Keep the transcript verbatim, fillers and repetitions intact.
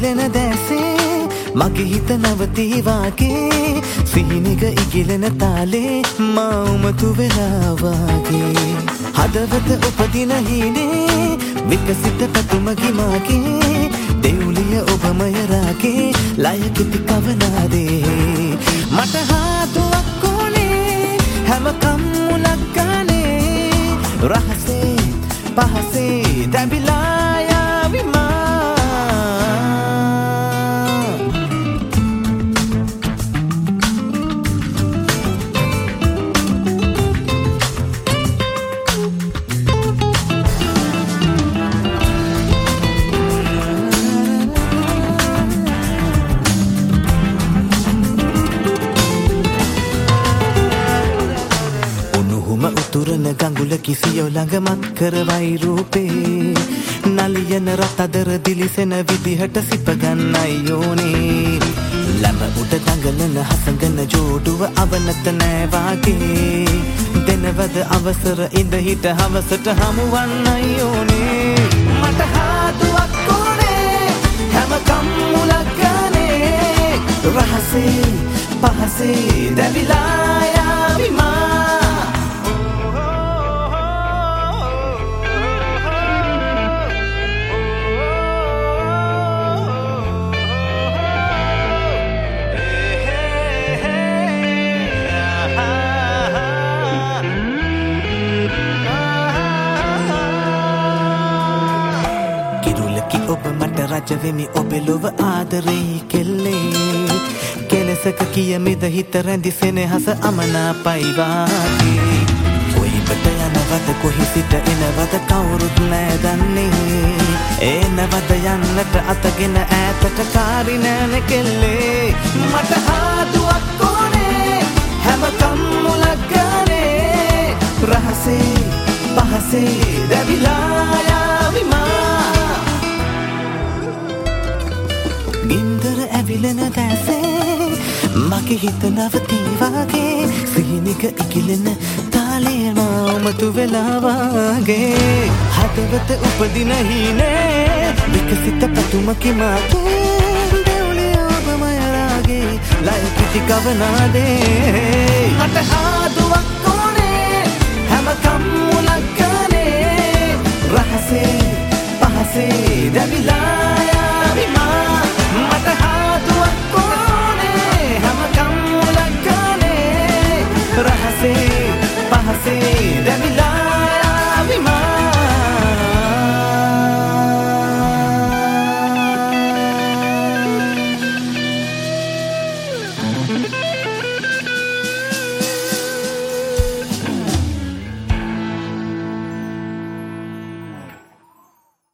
ඇවිලෙන දැසේ මගේ හිත නවතී වාගේ සිහිනක ඉගිලෙන තාලේ මා උමතු වෙලා වාගේ හදවත උපදින හීනේ විකසිත පැතුමකි මාගේ දෙවුලිය ඔබමය රාගේ ලය කිති කවනාදේ මට හාතුවක් ඕනේ හැම කම්මුලක් ගානේ රහසේ පහසේ දැඹිලා යාවි මා උතුරන ගඟුල කිසියෝ ළඟමත් කරවයි රූපේ නලියන රතදර දිලිසෙන විදිහට සිප ගන්නයි යෝනේ ළඹ උඩ දඟලන හසඟන ජෝඩුව අවනත නෑ වාගේ දෙනවද අවසර ඉඳ හිට හවසට හමුවන්නයි යෝනේ මට හාදුවක් ඕනේ හැම කම්මුලක් ගානේ රහසේ පහසේ දැවිලා යාවි මා ඔබ මට රජවෙමි ඔබ ලොව ආදරෙහි කෙල්ලේ කෙලෙසක කියමිද හිත රැඳි සෙනෙහස අමනාපයි වාගේ කොයිබට යනවද කොහි සිට එනවද කවුරුත් නෑ දන්නේ එනවද යන්නට අතගෙන ඈතට කාරි නෑන කෙල්ලේ මට හාදුවක් ඕනේ හැම කම්මුලක් ගානේ රහසේ පහසේ දැවිලා යාවි මා ගින්දර ඇවිලෙන දැසේ මගේ හිත නවතී වාගේ සිහිනික ඉකිලෙන තාලේ මා උමතු වෙලා වාගේ හදවත උපදින හීනේ විකසිත පැතුමකි මාගේ දෙවුලිය ඔබමය රාගේ ලය කිති කවනාදේ මට හාදුවක් ඕනේ හැම කම්මුලක් ගානේ රහසේ පහසේ දැවිලා යාවි මා මට හාදුවක් ඕනේ හැම කම්මුලක් ගානේ රහසේ පහසේ දැවිලා යාවි මා Mm-hmm.